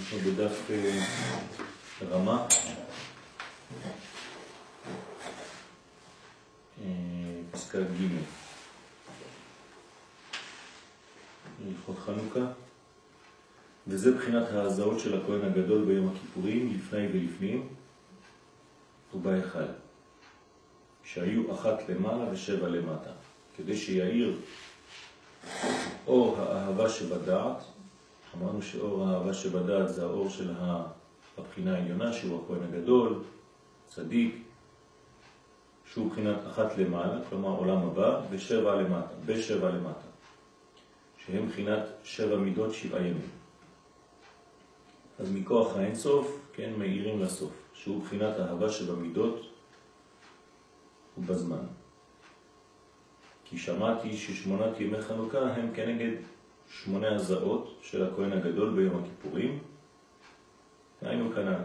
אנחנו בדף רמה, פסקה ג' הלכות חנוכה, וזה בחינת ההזעות של הכהן הגדול ביום הכיפורים לפני ולפנים ובהיכל, שהיו אחת למעלה ושבע למטה, כדי שיעיר אור האהבה שבדעת. אמרנו שאור האהבה שבדעת זה האור של הבחינה העליונה, שהוא הכהן הגדול, צדיק, שהוא בחינת אחת למעלה, כלומר עולם הבא, ושבע למטה, בשבע למטה, שהם בחינת שבע מידות, שבעה ימים. אז מכוח האינסוף, כן, מאירים לסוף, שהוא בחינת האהבה שבמידות ובזמן. כי שמעתי ששמונת ימי חנוכה הם כנגד 8 הזעות של הכהן הגדול ביום הכיפורים. היינו כנ"ל.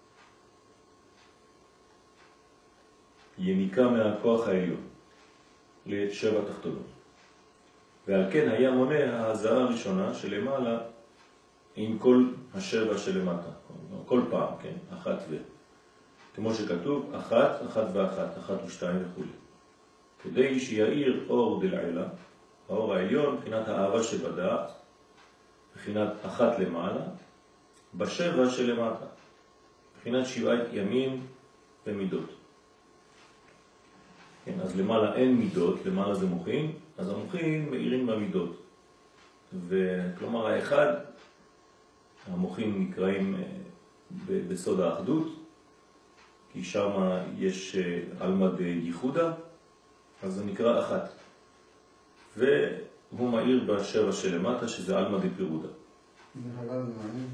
יניקה מהכוח העליון לשבע תחתונות. ועל כן היה מונה ההזעה הראשונה שלמעלה עם כל השבע שלמטה. כל פעם, כן? אחת ו... כמו שכתוב, אחת, אחת ואחת, אחת ושתיים וכו'. כדי שיעיר אור דלעילה, האור העליון, מבחינת האהבה שבדעת, מבחינת אחת למעלה, בשבע שלמטה, מבחינת 7 ימים ומידות. כן, אז למעלה אין מידות, למעלה זה מוחין, אז המוחין מאירים במידות. וכלומר האחד, המוחין נקראים בסוד האחדות, כי שם יש אלמד ייחודה, אז זה נקרא אחת. והוא מאיר בשבע שלמטה, שזה אלמא דפירודה. דרך אגב, זה מעניין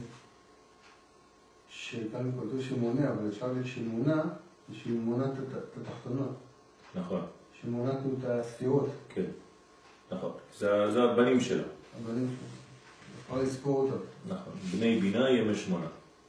שכאן כתוב שמונה, אבל אפשר להגיד שמונה, שהיא מונה את התחתונות. נכון. שמונה את הספירות. כן, נכון. זה הבנים שלה. הבנים שלה. אפשר לספור אותה. נכון. בני בינה ימי 8.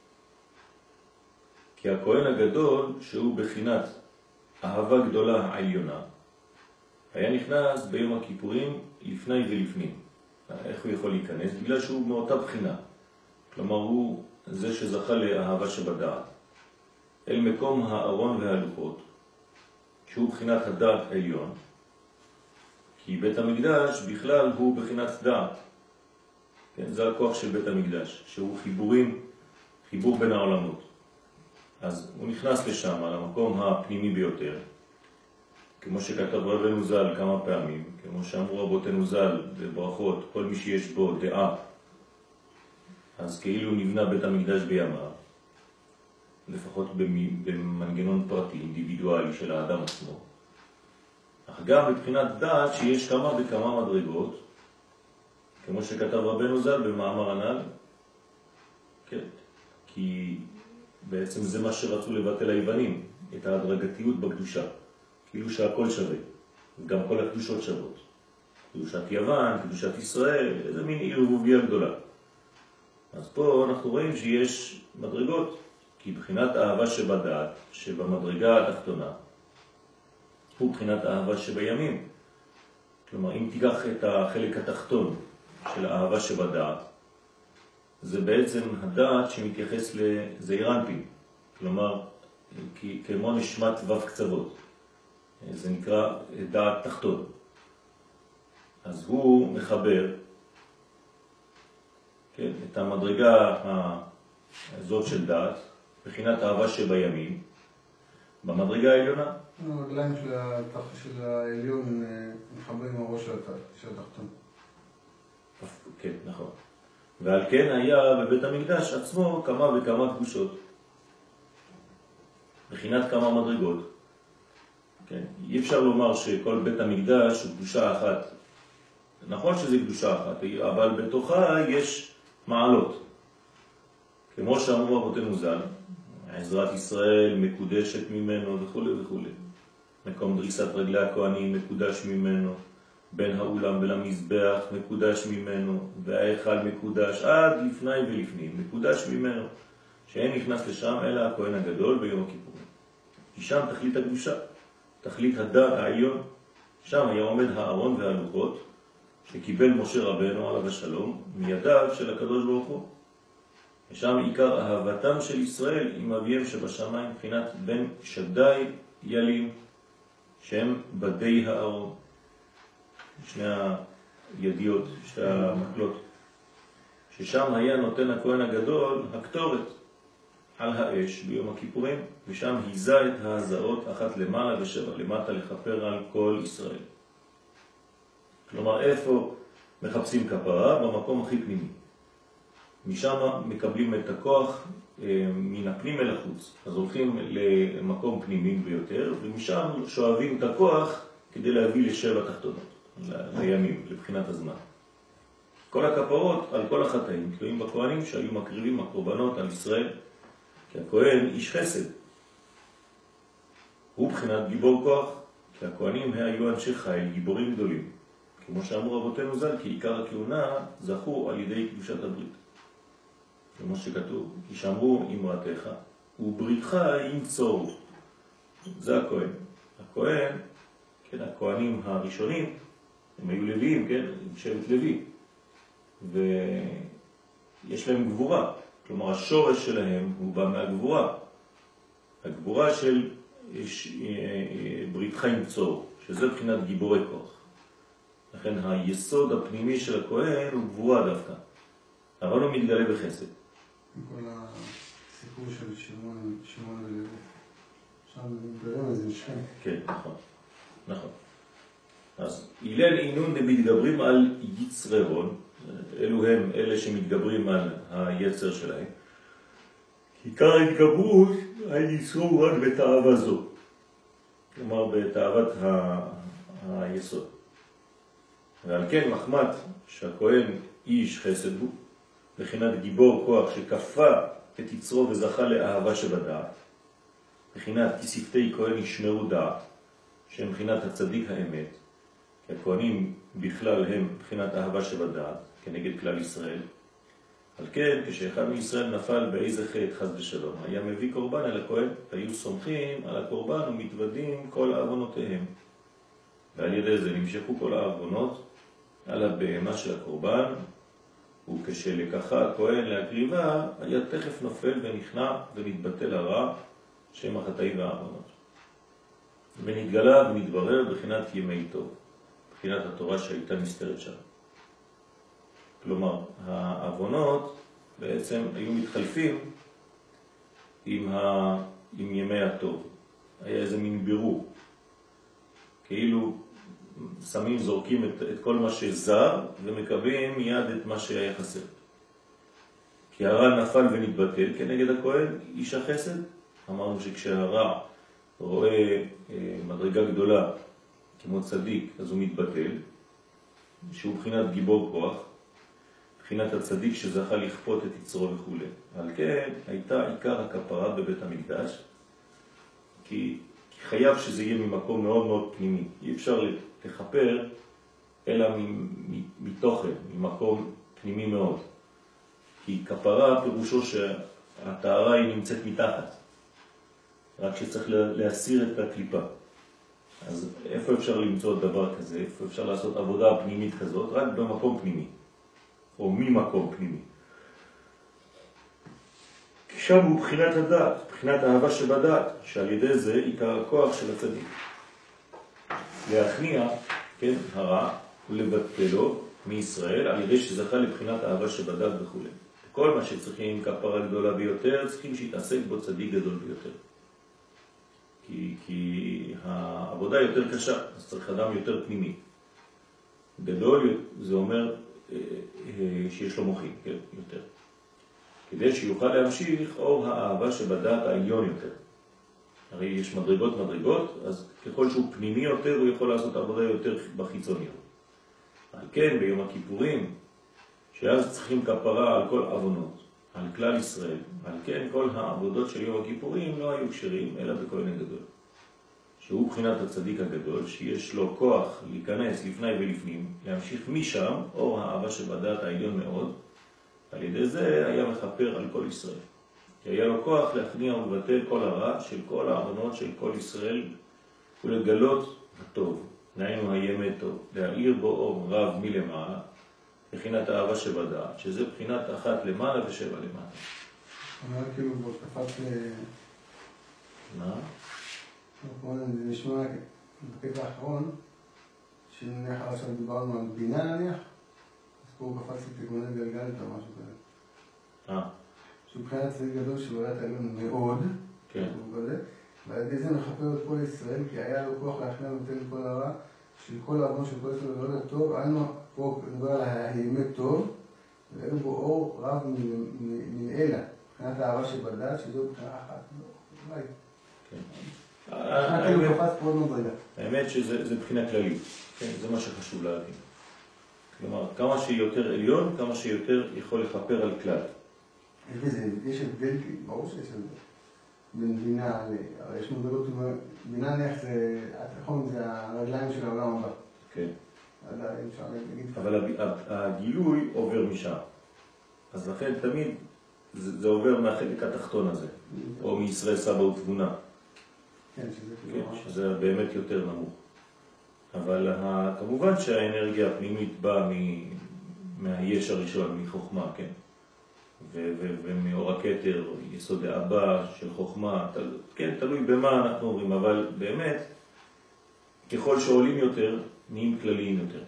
כי הכהן הגדול, שהוא בחינת אהבה גדולה העליונה, היה נכנס ביום הכיפורים לפני ולפנים. איך הוא יכול להיכנס? בגלל שהוא מאותה בחינה. כלומר, הוא זה שזכה לאהבה שבדעת. אל מקום הארון והלוחות, שהוא בחינת הדעת העליון. כי בית המקדש בכלל הוא בחינת דעת. כן? זה הכוח של בית המקדש, שהוא חיבור בין העולמות. אז הוא נכנס לשם, על המקום הפנימי ביותר. כמו שכתב רבנו ז"ל כמה פעמים, כמו שאמרו רבותינו ז"ל בברכות, כל מי שיש בו דעה, אז כאילו נבנה בית המקדש בימיו, לפחות במנגנון פרטי, אינדיבידואלי של האדם עצמו. אך גם מבחינת דעת שיש כמה וכמה מדרגות, כמו שכתב רבנו ז"ל במאמר הנ"ל, כן, כי בעצם זה מה שרצו לבטל היוונים, את ההדרגתיות בקדושה. כאילו שהכל שווה, גם כל הקדושות שוות. קדושת יוון, קדושת ישראל, איזה מין ערבוביה גדולה. אז פה אנחנו רואים שיש מדרגות, כי בחינת האהבה שבדעת, שבמדרגה התחתונה, הוא בחינת האהבה שבימים. כלומר, אם תיקח את החלק התחתון של האהבה שבדעת, זה בעצם הדעת שמתייחס לזעיר אנפין, כלומר, כמו נשמת ו' קצוות. זה נקרא דעת תחתון. אז הוא מחבר, כן, את המדרגה הזאת של דעת, בחינת אהבה שבימים, במדרגה העליונה. הרגליים של העליון מחבר עם הראש של התחתון. כן, נכון. ועל כן היה בבית המקדש עצמו כמה וכמה קדושות, בחינת כמה מדרגות. כן. אי אפשר לומר שכל בית המקדש הוא קדושה אחת. נכון שזה קדושה אחת, אבל בתוכה יש מעלות. כמו שאמרו אבותינו ז"ל, עזרת ישראל מקודשת ממנו וכו' וכו'. מקום דריסת רגלי הכהנים מקודש ממנו, בין האולם ולמזבח מקודש ממנו, וההיכל מקודש עד לפני ולפנים, מקודש ממנו, שאין נכנס לשם אלא הכהן הגדול ביום הכיפורים. כי שם תכלית הקדושה. תכלית הדעת העליון, שם היה עומד הארון והלוחות שקיבל משה רבנו עליו השלום מידיו של הקדוש ברוך הוא. ושם עיקר אהבתם של ישראל עם אביהם שבשמיים, מבחינת בן שדי ילים, שהם בדי הארון. שני הידיות, שתי המקלות. ששם היה נותן הכהן הגדול הקטורת על האש ביום הכיפורים, ושם היזה את ההזרות אחת למעלה ושבע למטה לכפר על כל ישראל. כלומר, איפה מחפשים כפרה? במקום הכי פנימי. משם מקבלים את הכוח מן הפנים אל החוץ. אז הולכים למקום פנימי ביותר, ומשם שואבים את הכוח כדי להביא לשבע תחתונות, לימים, לבחינת הזמן. כל הכפרות על כל החטאים תלויים בכהנים שהיו מקריבים הקורבנות על ישראל, כי הכהן איש חסד. הוא בחינת גיבור כוח, כי הכהנים היו אנשי חיל, גיבורים גדולים. כמו שאמרו רבותינו ז"ל, כי עיקר הכהונה זכו על ידי קדושת הברית. כמו שכתוב, כי שאמרו אמרתך, ובריתך ינצור. זה הכהן. הכהן, כן, הכהנים הראשונים, הם היו לוויים, כן, שבט לוי. ויש להם גבורה. כלומר, השורש שלהם הוא בא מהגבורה. הגבורה של בריתך ינצור, שזה בחינת גיבורי כוח. לכן היסוד הפנימי של הכהן הוא גבורה דווקא. אבל הוא מתגלה בחסד. כל הסיפור של שמעון ולוי. שם מתגלה איזה משכן. כן, נכון. נכון. אז הלל אינון מתגברים על יצרי הון, אלו הם אלה שמתגברים על היצר שלהם. עיקר ההתגברות היצרו רק בתאווה זו. כלומר, בתאוות היסוד. ועל כן מחמת שהכהן איש חסד הוא, בחינת גיבור כוח שכפה את יצרו וזכה לאהבה שבדעת, בחינת כי שפתי כהן ישמרו דעת, שהם בחינת הצדיק האמת, כי הכהנים בכלל הם בחינת אהבה שבדעת, כנגד כלל ישראל. על כן, כשאחד מישראל נפל באיזה חטא חס ושלום, היה מביא קורבן אל הכהן, והיו סומכים על הקורבן ומתוודים כל העוונותיהם. ועל ידי זה נמשכו כל העוונות על הבהמה של הקורבן, וכשלקחה הכהן להקריבה, היה תכף נופל ונכנע ונתבטל הרע, שם החטאים והעוונות. ונתגלה ומתברר בחינת ימי טוב, בחינת התורה שהייתה נסתרת שם. כלומר, העוונות בעצם היו מתחלפים עם ימי הטוב. היה איזה מין בירור. כאילו שמים, זורקים את כל מה שזר ומקבלים מיד את מה שהיה חסר. כי הרע נפל ונתבטל כנגד הכהן, איש החסד. אמרנו שכשהרע רואה מדרגה גדולה כמו צדיק, אז הוא מתבטל, שהוא בחינת גיבור כוח, בחינת הצדיק שזכה לכפות את יצרו וכו'. על כן הייתה עיקר הכפרה בבית המקדש, כי חייב שזה יהיה ממקום מאוד מאוד פנימי. אי אפשר לכפר אלא מתוכן, ממקום פנימי מאוד. כי כפרה פירושו שהטהרה היא נמצאת מתחת, רק שצריך להסיר את הקליפה. אז איפה אפשר למצוא דבר כזה? איפה אפשר לעשות עבודה פנימית כזאת? רק במקום פנימי, או ממקום פנימי. כי שם הוא בחינת הדעת, בחינת האהבה שבדעת, שעל ידי זה עיקר הכוח של הצדיק. להכניע, כן, הרע, ולבטלו מישראל, על ידי שזכה לבחינת האהבה שבדעת וכו'. כל מה שצריכים כפרה גדולה ביותר, צריכים שיתעסק בו צדיק גדול ביותר. כי העבודה יותר קשה, אז צריך אדם יותר פנימי. גדול זה אומר שיש לו מוחים, כן, יותר. כדי שיוכל להמשיך אור האהבה שבדעת העליון יותר. הרי יש מדרגות, אז ככל שהוא פנימי יותר, הוא יכול לעשות עבודה יותר בחיצוניות. על כן, ביום הכיפורים, שאז צריכים כפרה על כל עוונות, על כלל ישראל, על כן כל העבודות של יום הכיפורים לא היו קשרים, אלא בכהן הגדול. שהוא בחינת הצדיק הגדול, שיש לו כוח להיכנס לפני ולפנים, להמשיך משם אור האהבה שבדעת העליון מאוד, על ידי זה היה מכפר על כל ישראל. כי היה לו כוח להכניע ולבטל כל הרע של כל העוונות של כל ישראל, ולגלות הטוב, נהיינו הימי טוב, להאיר בו אור רב מלמעלה, בחינת האהבה שבדעת, שזה בחינת אחת למעלה ושבע למעלה. אומר כאילו בהתקפת... מה? זה נשמע בקטע האחרון, שנניח עכשיו דיברנו על בינה נניח, אז פה הוא קפץ לתיקוני גלגלת או משהו כזה. שהוא מבחינת צדיק גדול של עולת העליון מאוד, כן. ועל ידי זה מחפר את כל ישראל, כי היה לו כוח להכנע ונותן את כל הרע, של כל העוון של כל ישראל ולא לטוב, היינו פה נדבר על האמת טוב, ואין בו אור רב מן אלה, מבחינת הערה שבדעת, שזו מבחינה אחת. אולי. האמת שזה מבחינה כללית, זה מה שחשוב להבין. כלומר, כמה שיותר עליון, כמה שיותר יכול לחפר על כלל. יש הבדל, ברור שיש הבדל. בין בינה, הרי יש מודלות, בינה נניח זה, התחום זה הרגליים של העולם הבא. כן. אבל הגילוי עובר משם. אז לכן תמיד זה עובר מהחלק התחתון הזה, או מישראל סבא ותבונה. כן, שזה באמת יותר נמוך. אבל כמובן שהאנרגיה הפנימית באה מהיש הראשון, מחוכמה, כן. ומאור הכתר, יסוד האבא של חוכמה, כן, תלוי במה אנחנו אומרים, אבל באמת, ככל שעולים יותר, נהיים כלליים יותר.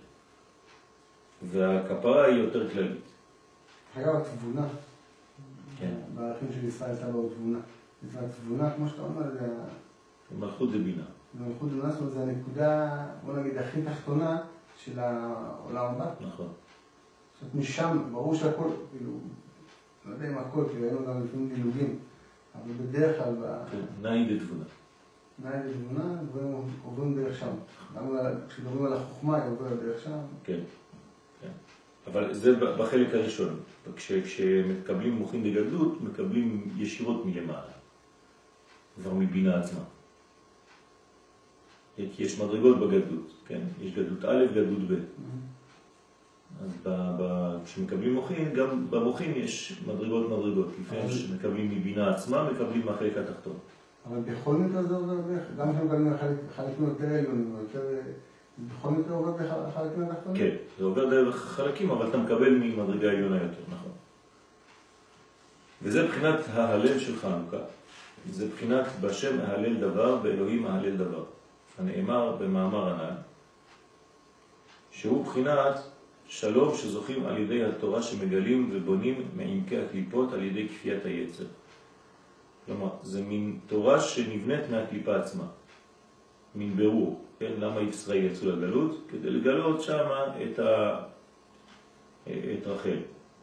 והכפרה היא יותר כללית. אגב, התבונה, כן. בערכים של ישראל סבא ותבונה. התבונה, כמו שאתה אומר, זה... מלכות זה בינה. מלכות זה בינה, זאת אומרת, זה הנקודה, בוא נגיד, הכי תחתונה של העולם הבא. נכון. זאת אומרת, משם, ברור שהכל, כאילו, לא יודע אם הכל, כי ראינו גם לפעמים דילוגים, אבל בדרך כלל... נאי דתבונה. נאי דתבונה, דברים עוברים דרך שם. כשדברים על החוכמה, היא עוברת דרך שם. כן, כן. אבל זה בחלק הראשון. כשמקבלים מוחין דגדלות, מקבלים ישירות מלמעלה. כבר מבינה עצמה. כי יש מדרגות בגדלות, כן? יש גדלות א', גדלות ב'. אז כשמקבלים מוחין, גם במוחין יש מדרגות. לפעמים שמקבלים מבינה עצמה, מקבלים מהחלק התחתון. אבל בכל מקרה זה עובר דרך, גם כשמקבלים חלקים יותר עליונים, בכל מקרה עובר דרך חלקים התחתונים? כן, זה עובר דרך חלקים, אבל אתה מקבל ממדרגה עליונה יותר, נכון. וזה בחינת ההלל של חנוכה. זה בחינת בשם ההלל דבר, באלוהים ההלל דבר. הנאמר במאמר הנ"ל, שהוא בחינת שלום שזוכים על ידי התורה שמגלים ובונים מעמקי הקליפות על ידי כפיית היצר. כלומר, זה מין תורה שנבנית מהקליפה עצמה. מין ברור, כן? למה ישראל יצאו לגלות? כדי לגלות שם את רחל.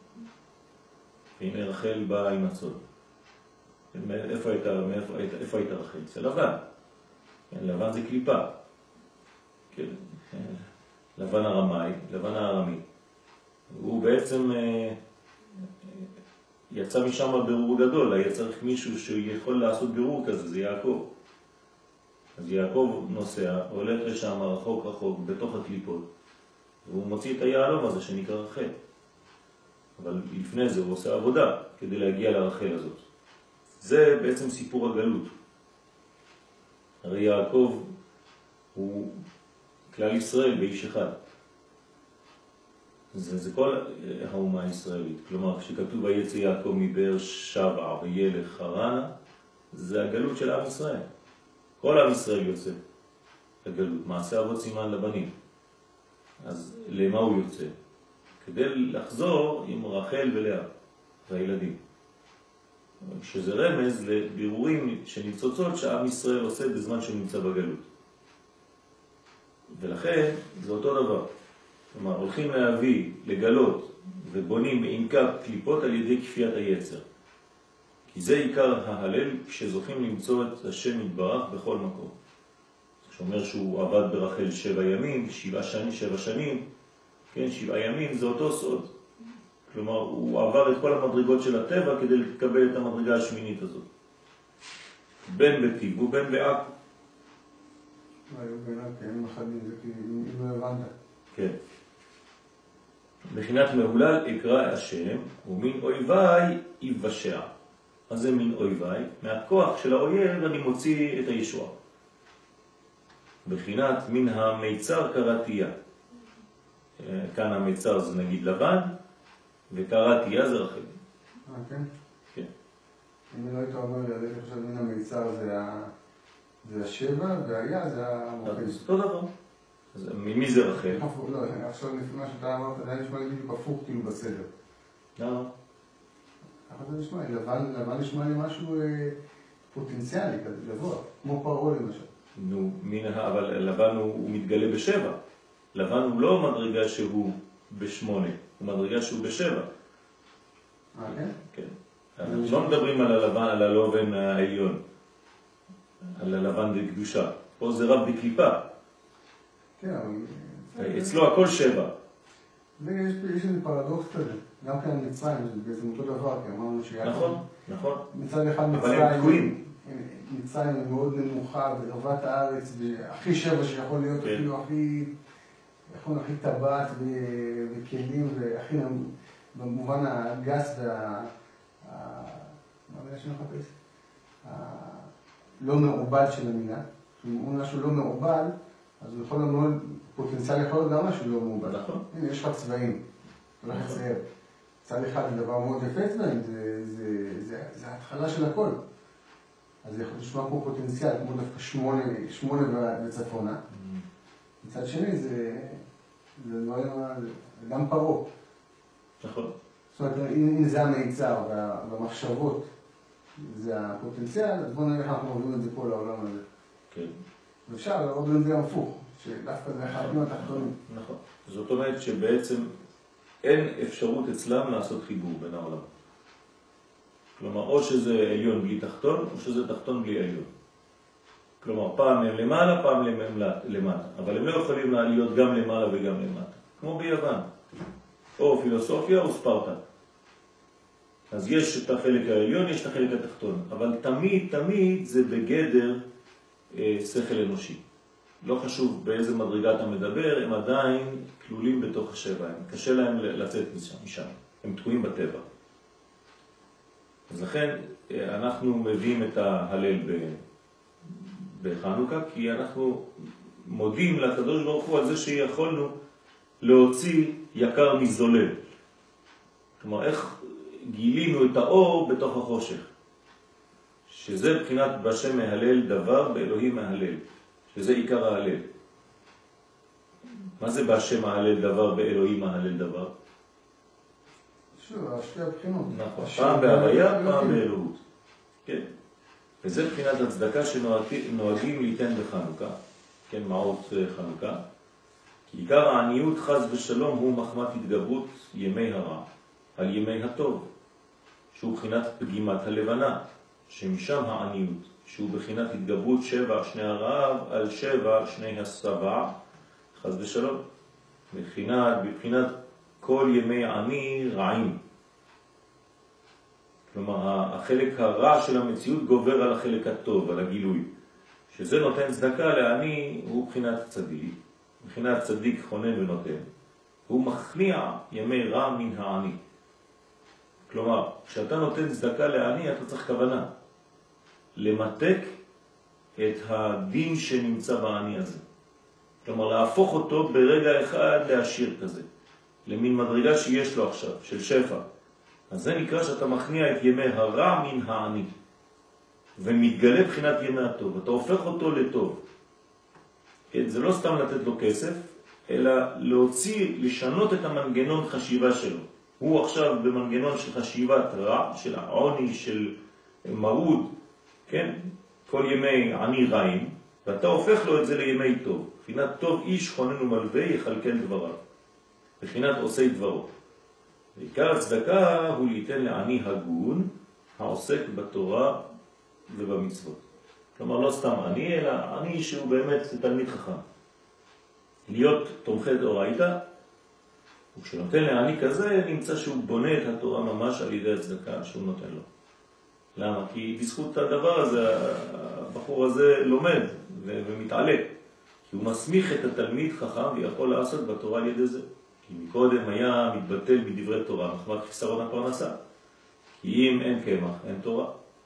הנה רחל באה עם הצוד. איפה הייתה רחל? זה לבן. לבן זה קליפה. כן. לבן הרמאי, לבן הארמי. הוא בעצם יצא משם ברור גדול, היה צריך מישהו שיכול לעשות ברור כזה, זה יעקב. אז יעקב נוסע, הולך לשם רחוק בתוך הקליפות, והוא מוציא את היעלום הזה שנקרא רחל. אבל לפני זה הוא עושה עבודה כדי להגיע לרחל הזאת. זה בעצם סיפור הגלות. הרי יעקב הוא כלל ישראל באיש אחד. זה כל האומה הישראלית. כלומר, כשכתוב ויצא יעקב מבאר שבע וילך חרנה, זה הגלות של עם ישראל. כל עם ישראל יוצא לגלות. מעשה אבות סימן לבנים. אז למה הוא יוצא? כדי לחזור עם רחל ולאה והילדים. שזה רמז לבירורים שניצוצות שעם ישראל עושה בזמן שהוא נמצא בגלות. ולכן זה אותו דבר. כלומר, הולכים להביא, לגלות ובונים מעמקי קליפות על ידי כפיית היצר. כי זה עיקר ההלל כשזוכים למצוא את השם יתברך בכל מקום. שאומר שהוא עבד ברחל 7 ימים, 7 שנים, כן, 7 ימים זה אותו סוד. כלומר, הוא עבר את כל המדרגות של הטבע כדי לקבל את המדרגה השמינית הזאת. בין בטיב ובין בעכו. היו ביניו קיימים אחדים, זה כאילו, אם לא הבנת. כן. בחינת מהולל אקרא השם, ומין אויביי יבשע. מה זה מין אויביי? מהכוח של האויב אני מוציא את הישועה. בחינת מן המיצר קראתיה. כאן המיצר זה נגיד לבן, וקראתיה זה רחל. כן? כן. אם לא היית אומר לי, אז הייתי חושב מן המיצר זה השבע, והיה זה המוקד. זה אותו דבר. אז ממי זה רחל? לא, עכשיו לפי מה שאתה אמרת, זה היה נשמע לי בדיוק הפוך כאילו בסדר. למה? ככה זה נשמע לי, לבן נשמע לי משהו פוטנציאלי כזה, גבוה, כמו פרעה למשל. נו, אבל לבן הוא מתגלה בשבע. לבן הוא לא מדרגה שהוא בשמונה, הוא מדרגה שהוא בשבע. כן? כן. אנחנו לא מדברים על הלבן, על הלובן העליון, על הלבן בקדושה. פה זה רב בקליפה. כן, אבל... אצלו הכל שבע. יש איזה פרדוקס כזה, גם כאן מצרים, זה בעצם אותו דבר, כי אמרנו שהיה... נכון, נכון. מצד אחד אבל הם תקועים. מצרים היא מאוד נמוכה, ברבת הארץ, הכי שבע שיכול להיות, אפילו הכי טבעת וכלים, והכי במובן הגס מה מילה שאני מחפש? לא מעובד של המילה. אם הוא משהו לא מעובד, אז הוא יכול להיות פוטנציאל יכול להיות גם משהו לא מעובד. נכון. הנה, יש לך צבעים, הולך לצייר. צד אחד זה דבר מאוד יפה צבעים, זה ההתחלה של הכל. אז זה יכול לשמוע כמו פוטנציאל, כמו דווקא שמונה בצפונה. מצד שני, זה גם פרעה. נכון. זאת אומרת, אם זה המיצר והמחשבות, זה הפוטנציאל, אז בואו נראה איך אנחנו עובדים את זה פה לעולם הזה. כן. ואפשר לעבוד את זה גם הפוך, שדווקא זה אחד מהתחתונים. נכון. זאת אומרת שבעצם אין אפשרות אצלם לעשות חיבור בין העולם. כלומר, או שזה עליון בלי תחתון, או שזה תחתון בלי עליון. כלומר, פעם הם למעלה, פעם הם למטה. אבל הם לא יכולים להיות גם למעלה וגם למטה. כמו ביוון. או פילוסופיה או ספרטה. אז יש את החלק העליון, יש את החלק התחתון. אבל תמיד זה בגדר שכל אנושי. לא חשוב באיזה מדרגה אתה מדבר, הם עדיין כלולים בתוך השבע. קשה להם לצאת משם. הם תקועים בטבע. אז לכן אנחנו מביאים את ההלל בחנוכה, כי אנחנו מודים לקדוש ברוך הוא על זה שיכולנו להוציא יקר מזולל. כלומר, איך גילינו את האור בתוך החושך. שזה בחינת בשם מהלל דבר, באלוהים מהלל. שזה עיקר ההלל. מה זה בשם מהלל דבר, באלוהים מהלל דבר? שתי הבחינות. נכון, פעם בהוויה, פעם באלוהות. כן. וזה בחינת הצדקה שנוהגים ליתן בחנוכה, כן, מעות חנוכה. כי עיקר העניות חז ושלום הוא מחמת התגברות ימי הרע על ימי הטוב, שהוא בחינת פגימת הלבנה, שמשם העניות, שהוא בחינת התגברות שבע שני הרעב על שבע שני השבע, חז ושלום. בבחינת כל ימי עני רעים. כלומר, החלק הרע של המציאות גובר על החלק הטוב, על הגילוי. שזה נותן צדקה לעני, הוא בחינת צדיק. בחינת צדיק חונן ונותן. הוא מכניע ימי רע מן העני. כלומר, כשאתה נותן צדקה לעני, אתה צריך כוונה. למתק את הדין שנמצא בעני הזה. כלומר, להפוך אותו ברגע אחד לעשיר כזה. למין מדרגה שיש לו עכשיו, של שפע. אז זה נקרא שאתה מכניע את ימי הרע מן העני. ומתגלה בחינת ימי הטוב. אתה הופך אותו לטוב. כן, זה לא סתם לתת לו כסף, אלא להוציא, לשנות את המנגנון חשיבה שלו. הוא עכשיו במנגנון של חשיבת רע, של העוני, של מרות, כן? כל ימי עני רעים, ואתה הופך לו את זה לימי טוב. בחינת טוב איש חונן ומלווה יכלכל דבריו. בחינת עושי דברו. ועיקר הצדקה הוא ליתן לעני הגון, העוסק בתורה ובמצוות. כלומר, לא סתם עני, אלא עני שהוא באמת תלמיד חכם. להיות תומכי דאורייתא, וכשנותן לעני כזה, נמצא שהוא בונה את התורה ממש על ידי הצדקה שהוא נותן לו. למה? כי בזכות הדבר הזה, הבחור הזה לומד ומתעלה. כי הוא מסמיך את התלמיד חכם ויכול לעשות בתורה על ידי זה. כי מקודם היה מתבטל בדברי תורה, מחמת חסרון הפרנסה. כי אם אין קמח, אין תורה.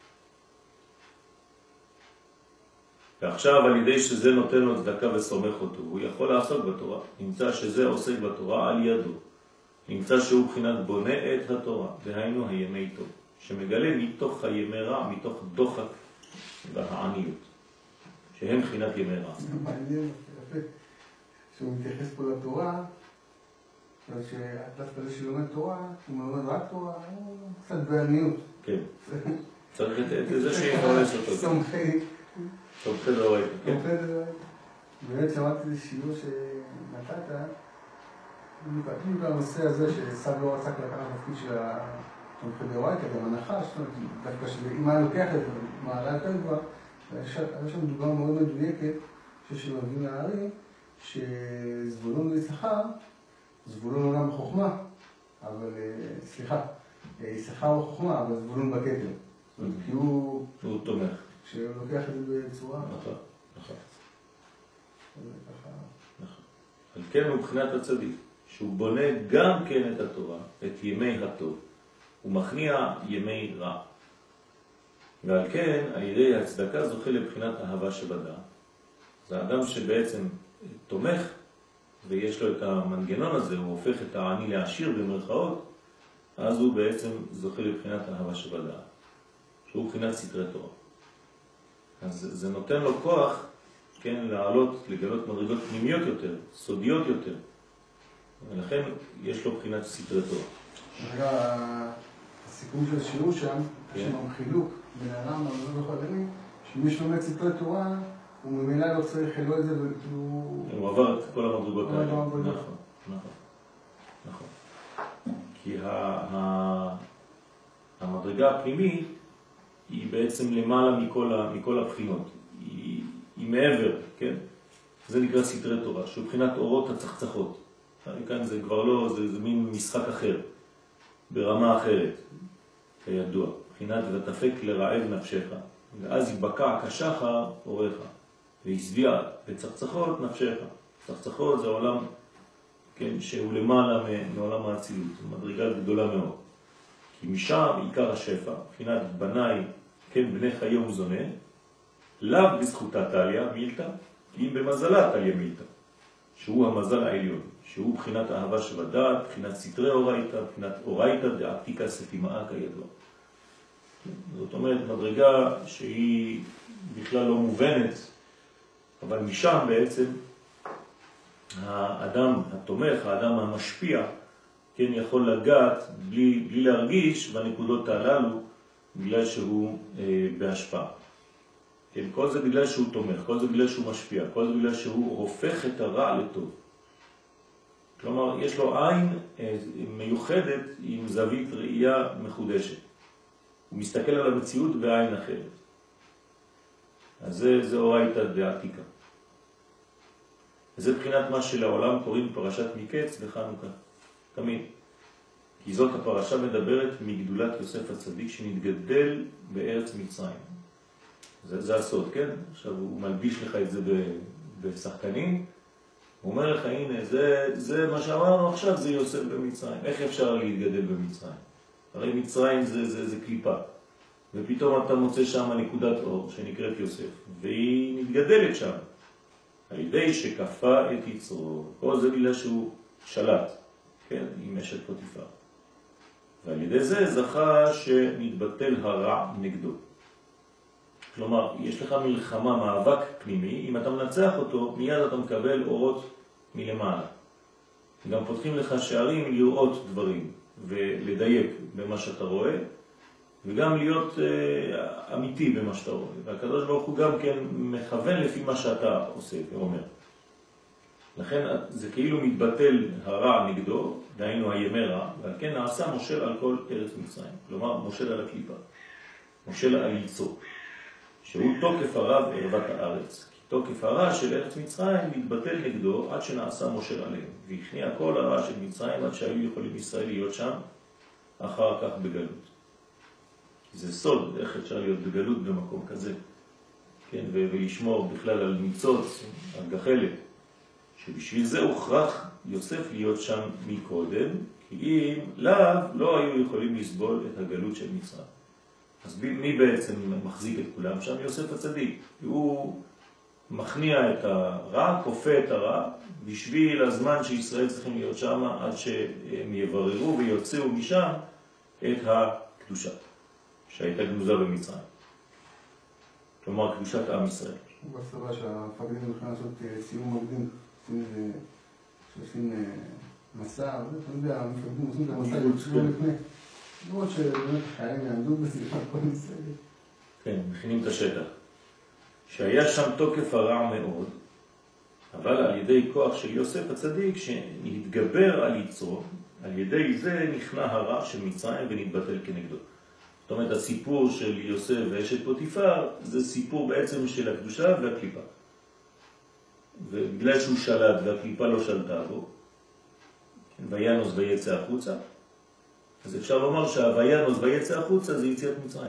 ועכשיו על ידי שזה נותן לו צדקה וסומך אותו, הוא יכול לעסוק בתורה. נמצא שזה עוסק בתורה על ידו. נמצא שהוא בחינת בונה את התורה, והיינו הימי טוב. שמגלה מתוך הימי רע, מתוך דוחק והעניות, שהם בחינת ימי רע. זה מעניין, יפה. כשהוא מתייחס פה לתורה, שדווקא זה שלומד תורה, הוא מלמד רק תורה, הוא קצת בעניות. כן. צריך את זה שיחולס אותו. סומכי דאורייתא. סומכי דאורייתא. באמת שמעתי איזה שיעור שנתת, בדיוק בנושא הזה שסב לא רצה לקחת תפקיד של סומכי דאורייתא, גם הנחש, דווקא שאם היה לוקח את מעלה יותר גבוהה, היה שם דוגמה מאוד מדויקת, שמביאים להארי, שזבולון ויששכר, זבולון עולם בחוכמה, אבל, סליחה, יששכר בחוכמה, אבל זבולון בכתר. כי הוא תומך. כשהוא לוקח את זה בצורה... נכון. על כן הוא מבחינת הצדיק, שהוא בונה גם כן את התורה, את ימי הטוב, הוא מכניע ימי רע. ועל כן, על ידי הצדקה זוכה לבחינת אהבה שבדעת. זה האדם שבעצם תומך, ויש לו את המנגנון הזה, הוא הופך את העני לעשיר במרכאות, אז הוא בעצם זוכה לבחינת אהבה שבדעת, שהוא בחינת סתרי תורה. אז זה נותן לו כוח, כן, לעלות, לגלות מדרגות פנימיות יותר, סודיות יותר, ולכן יש לו בחינת סתרי תורה. רגע, הסיכום של השיעור שם, יש שם חילוק בין העולם למדרגות החדשים, שמי שלומד סתרי תורה, הוא ממילא לא צריך לא את זה, הוא עבר את כל המדרגות האלה. נכון. כי המדרגה הפנימית היא בעצם למעלה מכל הבחינות. היא מעבר, כן? זה נקרא סתרי תורה, שהוא בחינת אורות הצחצחות. כאן זה כבר לא, זה מין משחק אחר, ברמה אחרת, כידוע. בחינת ותפק לרעב נפשך, ואז יבקע כשחר אורך, וישביע בצחצחות נפשך. צחצחות זה עולם, כן, שהוא למעלה מעולם האצילות, מדרגה גדולה מאוד. כי משם עיקר השפע, בחינת בניי, כן, בני חיי ומזונה, לאו בזכותה תליה מילתא, אם במזלה תליה מילתא, שהוא המזל העליון, שהוא בחינת אהבה שבדעת, בחינת סתרי אורייתא, בחינת אורייתא דעתיקה סתימאה כידוע. זאת אומרת, מדרגה שהיא בכלל לא מובנת, אבל משם בעצם האדם התומך, האדם המשפיע, כן, יכול לגעת בלי להרגיש בנקודות הללו, בגלל שהוא בהשפעה. כן, כל זה בגלל שהוא תומך, כל זה בגלל שהוא משפיע, כל זה בגלל שהוא הופך את הרע לטוב. כלומר, יש לו עין מיוחדת עם זווית ראייה מחודשת. הוא מסתכל על המציאות בעין אחרת. אז זה אורייתא דעתיקה. וזה בחינת מה שלעולם קוראים פרשת מקץ בחנוכה. תמיד. כי זאת הפרשה מדברת מגדולת יוסף הצדיק שנתגדל בארץ מצרים. זה הסוד, כן? עכשיו הוא מלביש לך את זה בשחקנים. הוא אומר לך, הנה, זה מה שאמרנו עכשיו, זה יוסף במצרים. איך אפשר להתגדל במצרים? הרי מצרים זה קליפה. ופתאום אתה מוצא שם נקודת אור שנקראת יוסף, והיא מתגדלת שם. על ידי שכפה את יצרו, כל זה בגלל שהוא שלט, כן, עם אשת פוטיפר. ועל ידי זה זכה שנתבטל הרע נגדו. כלומר, יש לך מלחמה, מאבק פנימי, אם אתה מנצח אותו, מיד אתה מקבל אורות מלמעלה. גם פותחים לך שערים לראות דברים ולדייק במה שאתה רואה, וגם להיות אמיתי במה שאתה רואה. והקדוש ברוך הוא גם כן מכוון לפי מה שאתה עושה ואומר. לכן זה כאילו מתבטל הרע נגדו, דהיינו הימי רע, ועל כן נעשה מושל על כל ארץ מצרים. כלומר, מושל על הקליפה, מושל על יצור, שהוא תוקף הרע בערבת הארץ. כי תוקף הרע של ארץ מצרים מתבטל נגדו עד שנעשה מושל עליהם. והכניע כל הרע של מצרים עד שהיו יכולים ישראל להיות שם אחר כך בגלות. זה סוד, איך אפשר להיות בגלות במקום כזה, כן, ולשמור בכלל על ניצוץ, על גחלת, שבשביל זה הוכרח יוסף להיות שם מקודם, כי אם לא היו יכולים לסבול את הגלות של מצרים. אז מי בעצם מחזיק את כולם שם? יוסף הצדיק. הוא מכניע את הרע, כופה את הרע, בשביל הזמן שישראל צריכים להיות שם, עד שהם יבררו ויוצאו משם את הקדושה. שהייתה גנוזה במצרים. כלומר, קדושת עם ישראל. הוא בסבבה שהמפקדים הולכים לעשות סיום מקדים, שעושים מסע, אתה יודע, המפקדים עושים את המסע, יוצאו לפני. לראות שבאמת החיילים יעמדו בסביבה כל ישראל. כן, מכינים את השטח. שהיה שם תוקף הרע מאוד, אבל על ידי כוח של יוסף הצדיק שנתגבר על יצרו, על ידי זה נכנע הרע של מצרים ונתבטל כנגדו. זאת אומרת, הסיפור של יוסף ואשת פוטיפר זה סיפור בעצם של הקדושה והקליפה. ובגלל שהוא שלט והקליפה לא שלטה בו, וינוס ויצא החוצה, אז אפשר לומר שהוינוס ויצא החוצה זה יציאת מצרים.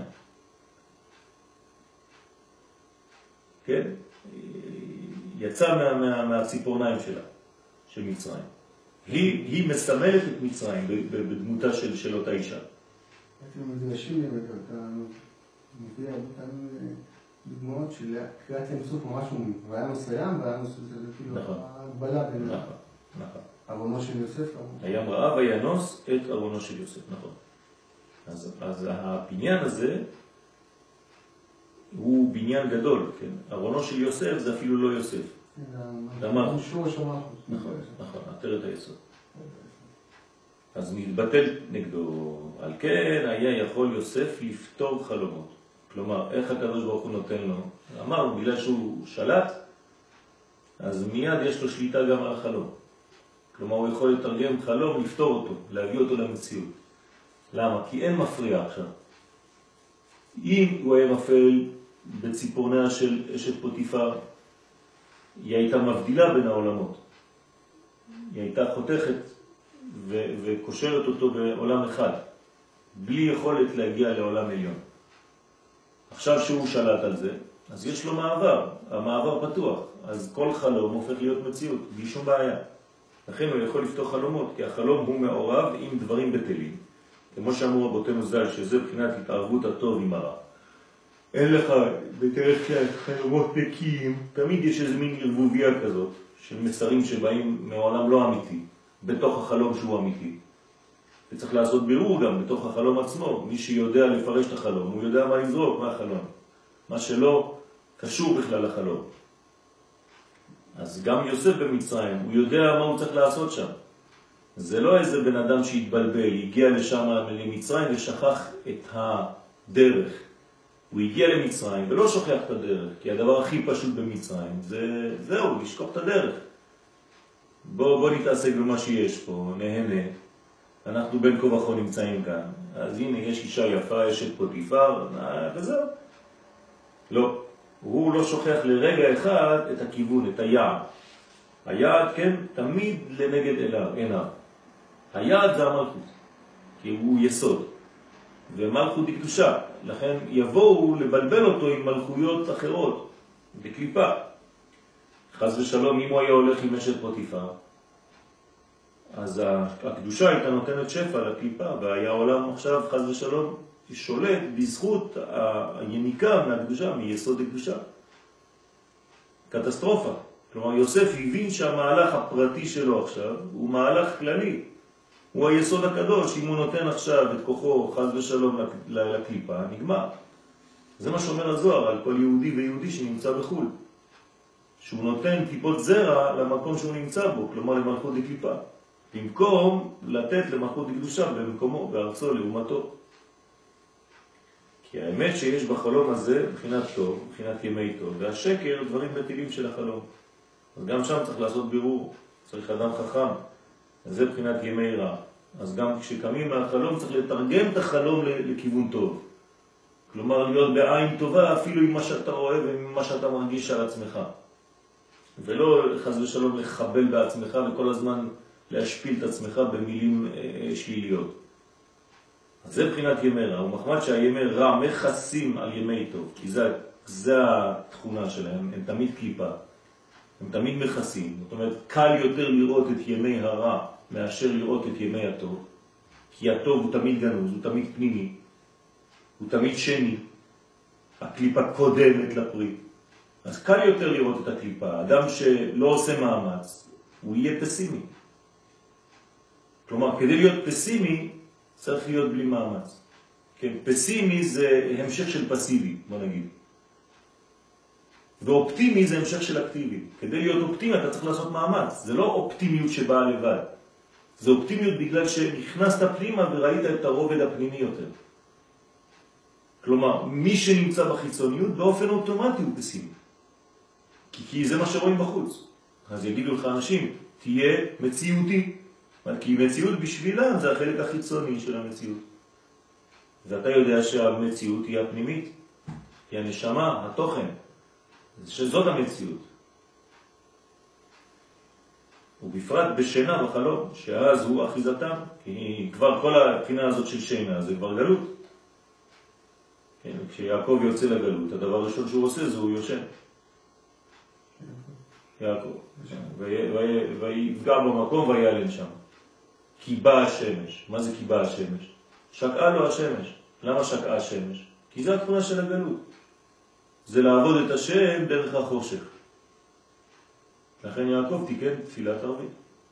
כן? יצא מהציפורניים שלה, של מצרים. היא מסמלת את מצרים בדמותה של אותה אישה. אתם מדרשים לי, אתה מביא הרבה פעמים דוגמאות של קריאת ים סוף ממש אומרים. וינוס הים, וינוס זה כאילו ההגבלה בין ארונו של יוסף. הים ראה וינוס את ארונו של יוסף, נכון. אז הבניין הזה הוא בניין גדול, כן? ארונו של יוסף זה אפילו לא יוסף. זה שורש המלכות. נכון, עטרת היסוד. אז נתבטל נגדו. על כן היה יכול יוסף לפתור חלומות. כלומר, איך הקדוש ברוך הוא נותן לו? אמרנו, בגלל שהוא שלט, אז מיד יש לו שליטה גם על החלום. כלומר, הוא יכול לתרגם חלום, לפתור אותו, להביא אותו למציאות. למה? כי אין מפריע עכשיו. אם הוא היה מפעיל בציפורניה של אשת פוטיפר, היא הייתה מבדילה בין העולמות. היא הייתה חותכת וקושרת אותו בעולם אחד, בלי יכולת להגיע לעולם עליון. עכשיו שהוא שלט על זה, אז יש לו מעבר, המעבר פתוח, אז כל חלום הופך להיות מציאות, בלי שום בעיה. לכן הוא יכול לפתוח חלומות, כי החלום הוא מעורב עם דברים בטלים. כמו שאמרו רבותינו ז"ל, שזה בחינת התערבות הטוב עם הרע. אין לך בדרך כלל חלומות נקיים, תמיד יש איזה מין ערבוביה כזאת, של מסרים שבאים מעולם לא אמיתי, בתוך החלום שהוא אמיתי. וצריך לעשות בירור גם בתוך החלום עצמו. מי שיודע לפרש את החלום, הוא יודע מה לזרוק מהחלום. מה שלא קשור בכלל לחלום. אז גם יוסף במצרים, הוא יודע מה הוא צריך לעשות שם. זה לא איזה בן אדם שהתבלבל, הגיע לשם למצרים ושכח את הדרך. הוא הגיע למצרים ולא שוכח את הדרך, כי הדבר הכי פשוט במצרים זהו, לשכוח את הדרך. בוא נתעסק במה שיש פה, נהנה. אנחנו בין כה וכה נמצאים כאן. אז הנה, יש אישה יפה, אשת פוטיפר, וזהו. לא. הוא לא שוכח לרגע אחד את הכיוון, את היעד. היעד, כן, תמיד לנגד עיניו. היעד זה המלכות, כי הוא יסוד. ומלכות היא קדושה. לכן יבואו לבלבל אותו עם מלכויות אחרות, בקליפה. חס ושלום, אם הוא היה הולך עם אשת פוטיפר, אז הקדושה הייתה נותנת שפע לקליפה, והיה עולם עכשיו חס ושלום שולט בזכות היניקה מהקדושה, מיסוד הקדושה. קטסטרופה. כלומר, יוסף הבין שהמהלך הפרטי שלו עכשיו הוא מהלך כללי. הוא היסוד הקדוש, אם הוא נותן עכשיו את כוחו חס ושלום לקליפה, נגמר. זה מה שאומר הזוהר על כל יהודי ויהודי שנמצא בחול. שהוא נותן טיפות זרע למקום שהוא נמצא בו, כלומר למלכות לקליפה. במקום לתת למלכות לקדושה במקומו, בארצו, לאומתו. כי האמת שיש בחלום הזה בחינת טוב, בחינת ימי טוב, והשקר דברים בטלים של החלום. אז גם שם צריך לעשות בירור, צריך אדם חכם. אז זה בחינת ימי רע. אז גם כשקמים מהחלום צריך לתרגם את החלום לכיוון טוב. כלומר להיות בעין טובה אפילו עם מה שאתה רואה ועם מה שאתה מרגיש על עצמך. ולא חס ושלום לחבל בעצמך וכל הזמן להשפיל את עצמך במילים שליליות. אז זה בחינת ימי רע, ומחמד שהימי רע מכסים על ימי טוב, כי זה התכונה שלהם, הם תמיד קליפה, הם תמיד מכסים. זאת אומרת, קל יותר לראות את ימי הרע מאשר לראות את ימי הטוב, כי הטוב הוא תמיד גנוז, הוא תמיד פנימי, הוא תמיד שני, הקליפה קודמת לפרי. אז קל יותר לראות את הקליפה. אדם שלא עושה מאמץ, הוא יהיה פסימי. כלומר, כדי להיות פסימי, צריך להיות בלי מאמץ. כן, פסימי זה המשך של פסיבי, בוא נגיד. ואופטימי זה המשך של אקטיבי. כדי להיות אופטימי אתה צריך לעשות מאמץ. זה לא אופטימיות שבאה לבד. זה אופטימיות בגלל שנכנסת פנימה וראית את הרובד הפנימי יותר. כלומר, מי שנמצא בחיצוניות באופן אוטומטי הוא פסימי. כי זה מה שרואים בחוץ. אז יגידו לך אנשים, תהיה מציאותי. כי מציאות בשבילם זה החלק החיצוני של המציאות. ואתה יודע שהמציאות היא הפנימית, היא הנשמה, התוכן, שזאת המציאות. ובפרט בשינה, בחלום, שאז הוא אחיזתם, כי כבר כל הבחינה הזאת של שינה זה כבר גלות. כן, כשיעקב יוצא לגלות, הדבר הראשון שהוא עושה זה הוא יושן. יעקב. ויפגע במקום ויעלם שם. כי באה השמש. מה זה כי באה השמש? שקעה לו השמש. למה שקעה השמש? כי זה התכונה של הגלות. זה לעבוד את השם דרך החושך. לכן יעקב תיקן תפילת ערבית.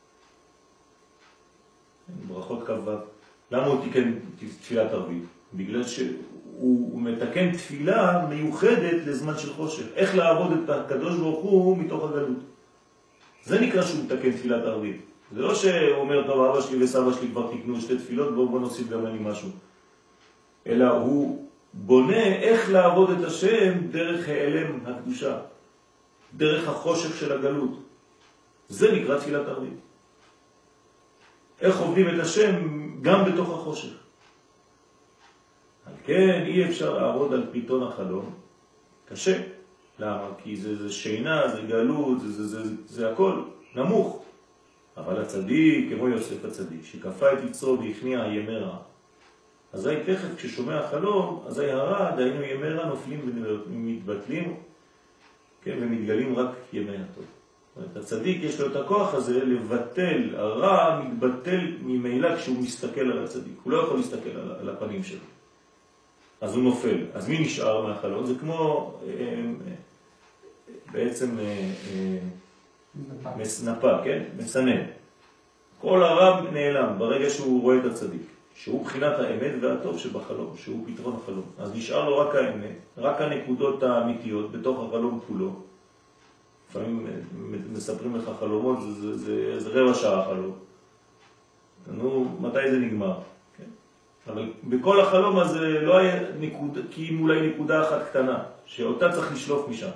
ברכות כ"ו. למה הוא תיקן תפילת ערבית? בגלל שהוא מתקן תפילה מיוחדת לזמן של חושך. איך לעבוד את הקדוש ברוך הוא מתוך הגלות. זה נקרא שהוא מתקן תפילת ערבית. זה לא שהוא אומר, טוב, אבא שלי וסבא שלי כבר תקנו שתי תפילות, בואו נוסיף גם אני משהו. אלא הוא בונה איך לעבוד את השם דרך העלם הקדושה. דרך החושך של הגלות. זה נקרא תפילת ערבית. איך עובדים את השם גם בתוך החושך. על כן אי אפשר לעבוד על פתרון החלום. קשה. למה? כי זה שינה, זה גלות, זה הכל נמוך. אבל הצדיק, כמו יוסף הצדיק, שכפה את יצרו והכניע ימי רע. אזי תכף כששומע החלום, אזי הרע, דהיינו ימי רע נופלים ומתבטלים, כן, ומתגלים רק ימי הטוב. הצדיק יש לו את הכוח הזה לבטל, הרע מתבטל ממילא כשהוא מסתכל על הצדיק. הוא לא יכול להסתכל על הפנים שלו. אז הוא נופל. אז מי נשאר מהחלום? זה כמו בעצם מסנפה, כן? מסנן. כל הרע נעלם ברגע שהוא רואה את הצדיק, שהוא בחינת האמת והטוב שבחלום, שהוא פתרון החלום. אז נשאר לו רק האמת, רק הנקודות האמיתיות בתוך החלום כולו. לפעמים מספרים לך חלומות, זה רבע שעה חלום. נו, מתי זה נגמר? כן? אבל בכל החלום הזה לא היה נקודה, כי אם אולי נקודה אחת קטנה, שאותה צריך לשלוף משם.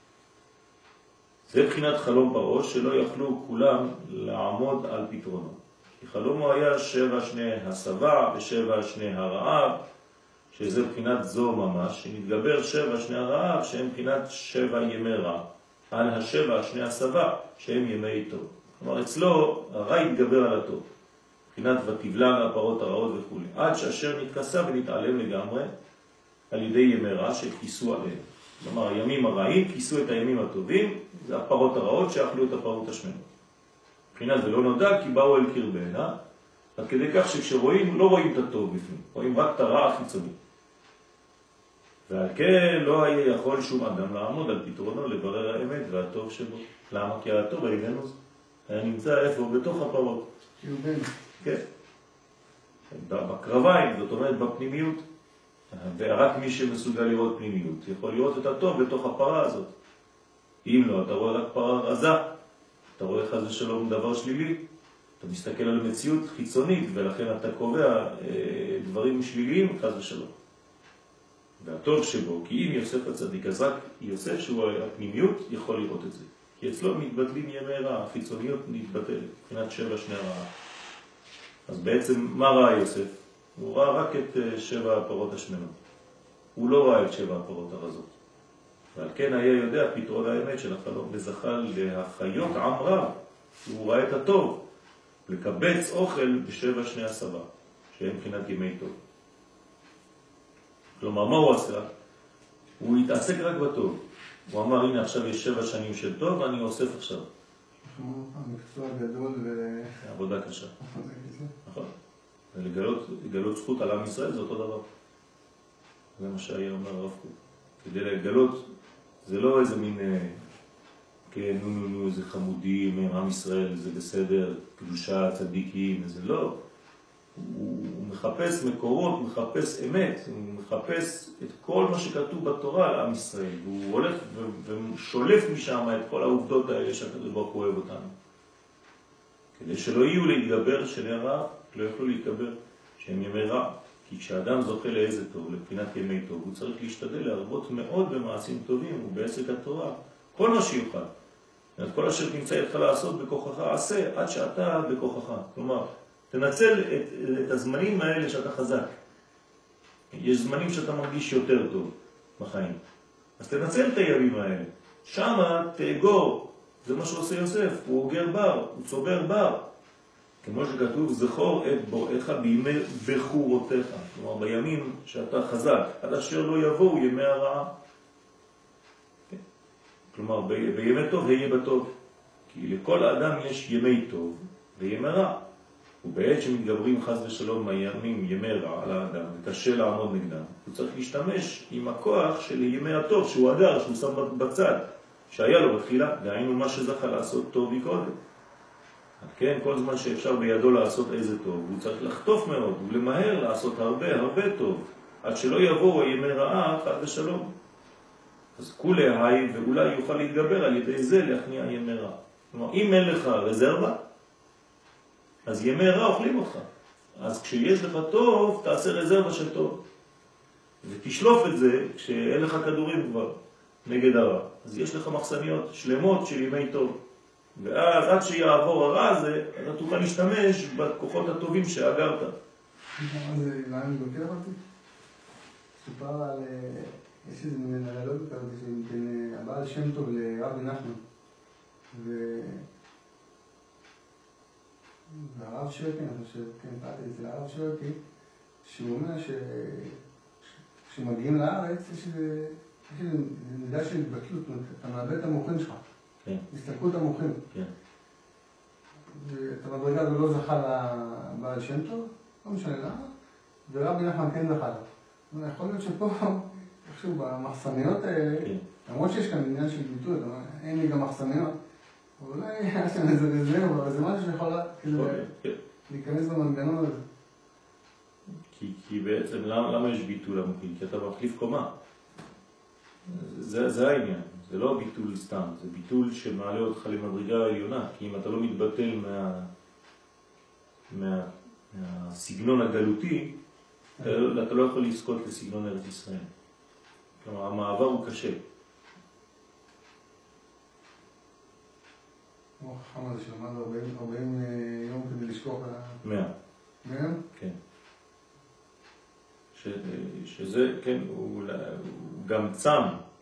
זה בחינת חלום פרעה שלא יכלו כולם לעמוד על פתרונו. כי חלומו היה 7 שני הסבא ו7 שני הרעב, שזה בחינת זו ממש, שמתגבר 7 שני הרעב שהם בחינת 7 ימי רע, על ה7 שני הסבא שהם ימי טוב. כלומר אצלו הרע יתגבר על הטוב, בחינת ותבלע מהפרות הרעות וכו', עד שאשר נתכסה ונתעלם לגמרי על ידי ימי רע שכיסו עליהם. כלומר, הימים הרעים כיסו את הימים הטובים, זה הפרות הרעות שאכלו את הפרות השמנות. מבחינת ולא נודע כי באו אל קרבנה, עד כדי כך שכשרואים, לא רואים את הטוב בפנים, רואים רק את הרע החיצוני. ועל כן לא היה יכול שום אדם לעמוד על פתרונו לברר האמת והטוב שבו. למה? כי הטוב איננו היה נמצא איפה? בתוך הפרות. קרבנה. כן. בקרביים, זאת אומרת בפנימיות. ורק מי שמסוגל לראות פנימיות יכול לראות את הטוב בתוך הפרה הזאת. אם לא, אתה רואה רק פרה רזה, אתה רואה חס ושלום דבר שלילי, אתה מסתכל על מציאות חיצונית ולכן אתה קובע דברים שליליים חס ושלום. והטוב שבו, כי אם יוסף הצדיק, אז רק יוסף שהוא הפנימיות יכול לראות את זה. כי אצלו מתבטלים ימי רע, החיצוניות מתבטלת, מבחינת 7 שני רע. אז בעצם מה ראה יוסף? הוא ראה רק את 7 הפרות השמנות. הוא לא ראה את 7 הפרות הרזות. ועל כן היה יודע פתרון האמת של החלום, וזכה להחיות עם רב. הוא ראה את הטוב, לקבץ אוכל ב7 שני הסבא, שהם מבחינת ימי טוב. כלומר, מה הוא עשה? הוא התעסק רק בטוב. הוא אמר, הנה עכשיו יש 7 שנים של טוב, ואני אוסף עכשיו. המקצוע גדול ו... עבודה קשה. נכון. לגלות זכות על עם ישראל זה אותו דבר. זה מה שהיה אומר הרב קוק. כדי לגלות, זה לא איזה מין, כן, נו, איזה חמודים, עם ישראל, זה בסדר, קדושה, צדיקים, זה לא. הוא מחפש מקורות, הוא מחפש אמת, הוא מחפש את כל מה שכתוב בתורה על עם ישראל, והוא הולך ושולף משם את כל העובדות האלה שהקדוש ברוך הוא אוהב אותנו. כדי שלא יהיו להתגבר של הרע, לא יוכלו להתגבר שהם ימי רע. כי כשאדם זוכה לאיזה טוב, לבחינת ימי טוב, הוא צריך להשתדל להרבות מאוד במעשים טובים ובעסק התורה, כל מה שיוכל. כל אשר תמצא איתך לעשות בכוחך עשה, עד שאתה בכוחך. כלומר, תנצל את הזמנים האלה שאתה חזק. יש זמנים שאתה מרגיש יותר טוב בחיים. אז תנצל את הימים האלה. שמה תאגור, זה מה שעושה יוסף, הוא אוגר בר, הוא צובר בר. כמו שכתוב, זכור את בוראיך בימי בחורותיך. כלומר, בימים שאתה חזק, עד אשר לא יבואו ימי הרעה. כלומר, בימי טוב היה בטוב. כי לכל האדם יש ימי טוב וימי רע. ובעת שמתגברים חס ושלום הימים, ימי רע על האדם, וקשה לעמוד נגדם, הוא צריך להשתמש עם הכוח של ימי הטוב, שהוא אגר, שהוא שם בצד, שהיה לו בתחילה, דהיינו מה שזכה לעשות טוב מקודם. כן, כל זמן שאפשר בידו לעשות איזה טוב, הוא צריך לחטוף מאוד, ולמהר לעשות הרבה טוב, עד שלא יבואו הימי רעה חס ושלום. אז כולי היי, ואולי יוכל להתגבר על ידי זה להכניע ימי רע. כלומר, אם אין לך רזרבה, אז ימי רע אוכלים אותך. אז כשיש לך טוב, תעשה רזרבה של טוב. ותשלוף את זה כשאין לך כדורים כבר נגד הרע. אז יש לך מחסניות שלמות של ימי טוב. ואז עד שיעבור הרע הזה, אתה תוכל להשתמש בכוחות הטובים שאגרת. זה לאן מבקר אותי? סופר על... יש איזה מין אנלוגיה כזאת בין הבעל שם טוב לרבי נחמן. והרב שרקי, אני חושב, כן, קראתי אצל הרב שרקי, שהוא אומר כשמגיעים לארץ, יש איזה מידה של התבטלות, אתה מאבד את המוחים שלך, הסתכלות המוחים. את המדרגה הזו לא זכה לבעל שם טוב, לא משנה למה, ורבי נחמן כן זכה לה. יכול להיות שפה, איכשהו במחסניות האלה, למרות שיש כאן עניין של ביטוי, אין לי גם מחסניות, אולי היה שם איזה רזרבה, אבל זה משהו שיכול להיכנס במנגנון הזה. כי בעצם למה יש ביטול המוחים? כי אתה מחליף קומה. זה העניין. זה לא ביטול סתם, זה ביטול שמעלה אותך למדרגה העליונה. כי אם אתה לא מתבטל מהסגנון הגלותי, אתה לא יכול לזכות לסגנון ארץ ישראל. כלומר, המעבר הוא קשה. כמו החכם הזה שלמד 40 יום כדי לשכוח על 100. 100? כן. שזה, כן, הוא גם צם,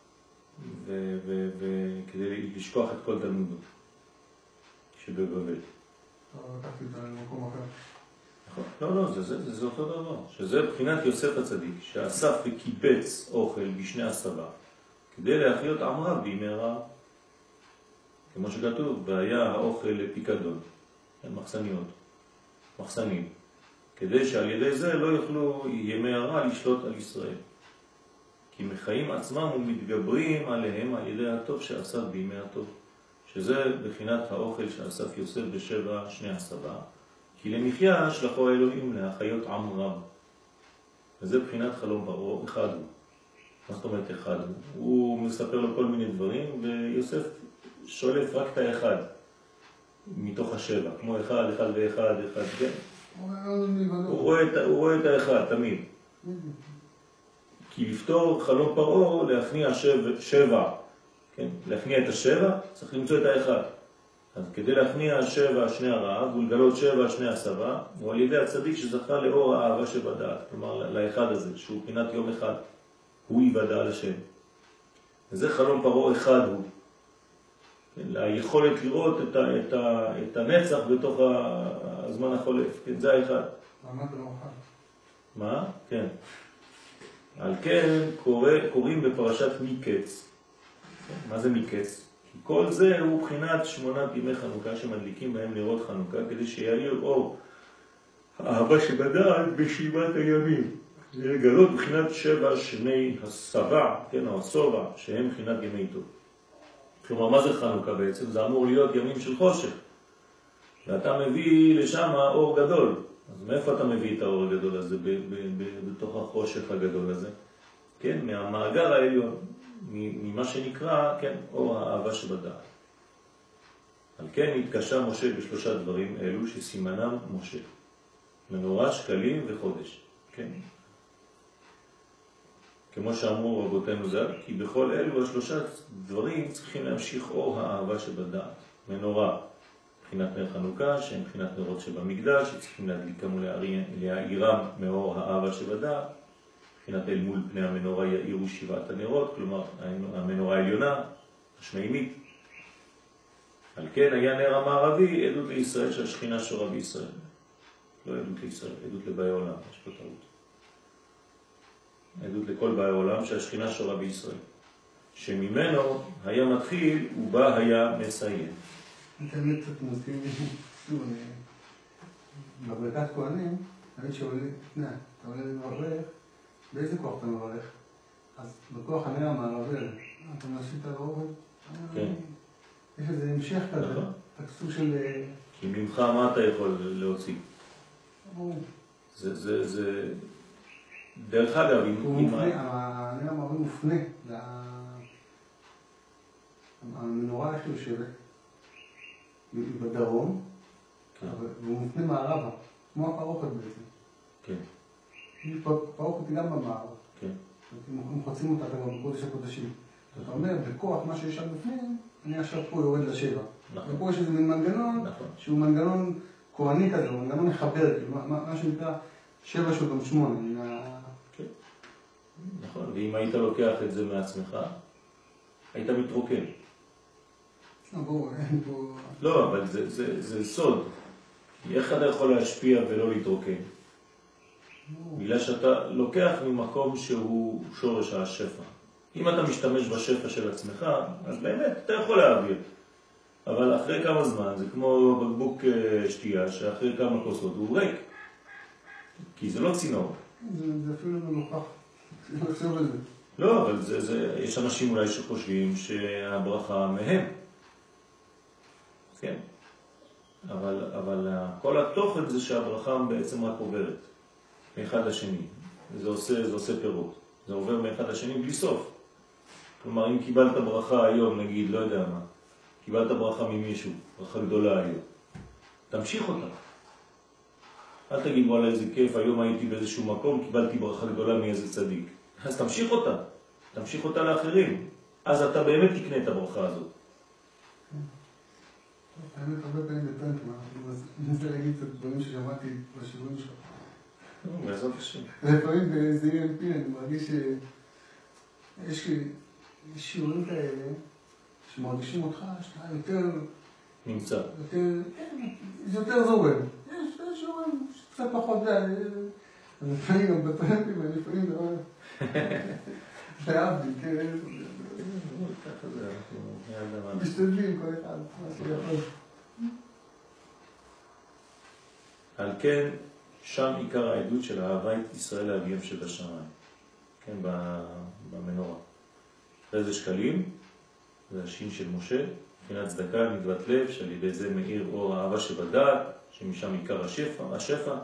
וכדי לשכוח את כל תלמודו שבבבל. לקחתי אותה למקום אחר. לא, זה אותו דבר. שזה בחינת יוסף הצדיק, שאסף וקיבץ אוכל בשני הסבה, כדי להחיות עם רב בימי רעב. כמו שכתוב, והיה האוכל לפיקדון, מחסנים, כדי שעל ידי זה לא יוכלו ימי הרע לשלוט על ישראל. כי מחיים עצמם ומתגברים עליהם על ידי הטוב שאסף בימי הטוב, שזה בחינת האוכל שאסף יוסף בשבע שני הסבה, כי למחיה שלחו האלוהים להחיות עם רב. וזה בחינת חלום פרעה, אחד הוא. מה זאת אומרת אחד הוא? הוא מספר לו כל מיני דברים, ויוסף שולף רק את האחד מתוך השבע, כמו אחד ואחד, כן? הוא רואה את האחד תמיד. כי לפתור חלום פרעה, להכניע שבע, כן? להכניע את השבע, צריך למצוא את האחד. אז כדי להכניע שבע שני הרעב, ולגלות שבע שני הסבה, הוא על ידי הצדיק שזכה לאור האהבה שבדעת, כלומר לאחד הזה, שהוא פינת יום אחד, הוא יוודע על השם. וזה חלום פרעה אחד הוא. ליכולת לראות את הנצח בתוך הזמן החולף, כן, זה האחד. מעמד לא אוכל. מה? כן. על כן קוראים בפרשת מקץ. מה זה מקץ? כי כל זה הוא בחינת 8 ימי חנוכה שמדליקים בהם נרות חנוכה, כדי שיאיר אור האהבה שבדעת בשבעת הימים. זה לגלות בחינת 7 שני הסבה, כן, או הסובה, שהם בחינת ימי טוב. כלומר, מה זה חנוכה בעצם? זה אמור להיות ימים של חושך. ואתה מביא לשם אור גדול. אז מאיפה אתה מביא את האור הגדול הזה בתוך החושך הגדול הזה? כן, מהמאגר העליון, ממה שנקרא, כן, אור האהבה שבדעת. על כן התקשה משה בשלושה דברים אלו שסימנם משה. מנורה, שקלים וחודש. כן. כמו שאמרו רבותינו ז"ל, כי בכל אלו השלושה דברים צריכים להמשיך אור האהבה שבדעת. מנורה, מבחינת נר חנוכה, שהם מבחינת נרות שבמקדש, שצריכים להדליקם ולהאירם מאור האהבה שבדעת. מבחינת אל מול פני המנורה יאירו שבעת הנרות, כלומר המנורה העליונה, השמימית. על כן היה נר המערבי עדות לישראל שהשכינה שורה בישראל. לא עדות לישראל, עדות לבאי עולם, יש פה טעות. עדות לכל באי עולם שהשכינה שורה בישראל. שממנו היה מתחיל ובה היה מסיים. אתה באמת קצת מזכיר לי, שוב, בברכת כהנים, תמיד שעולה, אתה עולה לברך, באיזה כוח אתה מברך? אז בכוח הנר המערבי, אתה מנסים את הרובד? כן. יש איזה המשך כזה, סוג של... כי ממך מה אתה יכול להוציא? זה... דרך אגב, הנר המערבי מופנה, המנורה איך יושבת, בדרום, והוא מופנה מערבה, כמו הפרוכת בעצם. כן. פרוכת היא גם במערב. כן. אם חוצים אותה כבר בקודש הקודשים. אתה אומר, בכוח מה שיש שם בפנים, אני עכשיו פה יורד לשבע. נכון. ופה יש איזה מין מנגנון, שהוא מנגנון כהני כזה, הוא מנגנון מחבר, מה שנקרא 7 + 8. כן. נכון, ואם היית לוקח את זה מעצמך, היית מתרוקן. לא, אבל זה סוד. איך אתה יכול להשפיע ולא להתרוקן? בגלל שאתה לוקח ממקום שהוא שורש השפע. אם אתה משתמש בשפע של עצמך, אז באמת אתה יכול להעביר. אבל אחרי כמה זמן, זה כמו בקבוק שתייה, שאחרי כמה כוסות הוא ריק. כי זה לא צינור. זה אפילו מלוכח. לא, אבל יש אנשים אולי שחושבים שהברכה מהם. כן. אבל כל התוכן זה שהברכה בעצם רק עוברת מאחד לשני. זה עושה פירות. זה עובר מאחד לשני בלי סוף. כלומר, אם קיבלת ברכה היום, נגיד, לא יודע מה, קיבלת ברכה ממישהו, ברכה גדולה היום, תמשיך אותה. אל תגיד, וואלה, איזה כיף, היום הייתי באיזשהו מקום, קיבלתי ברכה גדולה מאיזה צדיק. אז תמשיך אותה. תמשיך אותה לאחרים. אז אתה באמת תקנה את הברכה הזאת. האמת, הרבה פעמים בטנק, אני רוצה להגיד את הדברים ששמעתי בשיעורים שלך. בעזרת השם. לפעמים באיזה EMP אני מרגיש שיש לי שיעורים כאלה שמרגישים אותך שאתה יותר... נמצא. זה יותר זורם. יש שיעורים שקצת פחות זה. לפעמים גם בטנקים, לפעמים דבר... להבדיל, כן? ככה זה, אנחנו... משתדלים כל אחד, מה שיכול. על כן, שם עיקר העדות של אהבה את ישראל לאביהם שבשמיים. כן, במנורה. אחרי זה שקלים, זה השין של משה, מבחינת צדקה, נדבת לב, שעל ידי זה מאיר אור האהבה שבדעת, שמשם עיקר השפע,